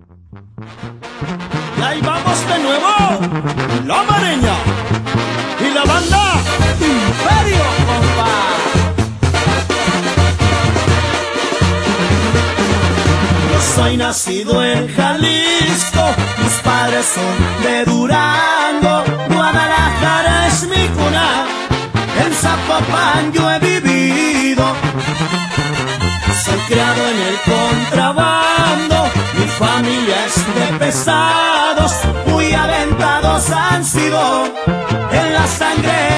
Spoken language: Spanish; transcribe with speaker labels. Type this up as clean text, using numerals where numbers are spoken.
Speaker 1: Y ahí vamos de nuevo, la Mareña y la banda Imperio, compa. Yo soy nacido en Jalisco, mis padres son de Durango, Guadalajara es mi cuna, en Zapopan yo he vivido. Soy criado en el contrabando, mi familia es de pesados, muy aventados han sido, en la sangre